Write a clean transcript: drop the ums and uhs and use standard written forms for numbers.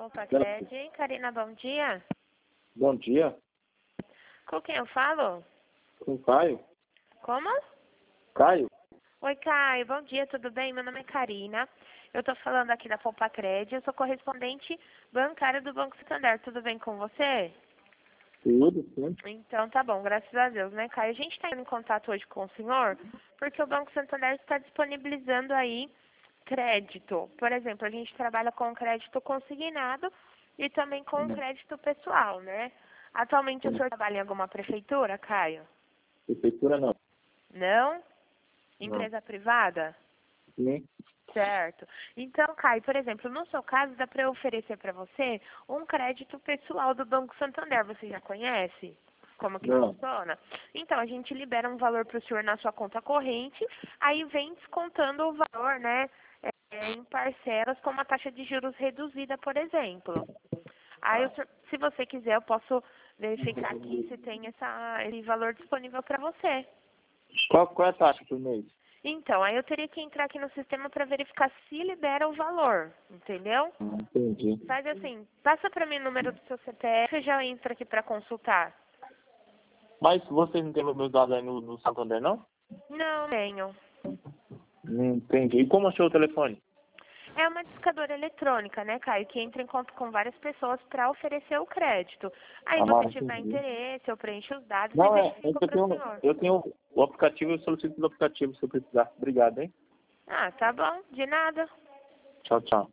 Pacred, hein? Karina, bom dia. Bom dia. Com quem eu falo? Com o Caio. Como? Caio? Oi, Caio. Bom dia, tudo bem? Meu nome é Karina. Eu tô falando aqui da Pacred. Eu sou correspondente bancária do Banco Santander. Tudo bem com você? Tudo, sim. Então tá bom, graças a Deus, né, Caio? A gente está em contato hoje com o senhor porque o Banco Santander está disponibilizando aí crédito. Por exemplo, a gente trabalha com crédito consignado e também com crédito pessoal, né? Atualmente o senhor trabalha em alguma prefeitura, Caio? Prefeitura não. Não? Empresa privada? Sim. Certo. Então, Caio, por exemplo, no seu caso, dá para eu oferecer para você um crédito pessoal do Banco Santander. Você já conhece como que Não. funciona? Então, a gente libera um valor para o senhor na sua conta corrente, aí vem descontando o valor, né, em parcelas com uma taxa de juros reduzida, por exemplo. Aí, se você quiser, eu posso verificar aqui se tem esse valor disponível para você. Qual é a taxa por mês? Então, aí eu teria que entrar aqui no sistema para verificar se libera o valor, entendeu? Entendi. Faz assim, passa para mim o número do seu CPF e já entra aqui para consultar. Mas vocês não têm os meus dados aí no Santander, não? Não tenho. Entendi. E como achou o telefone? É uma discadora eletrônica, né, Caio, que entra em contato com várias pessoas para oferecer o crédito. Aí, você tiver Entendi. interesse, eu preencho os dados e Não, verifico para o senhor. eu tenho o aplicativo, eu solicito do aplicativo se eu precisar. Obrigado, hein? Ah, tá bom, de nada. Tchau, tchau.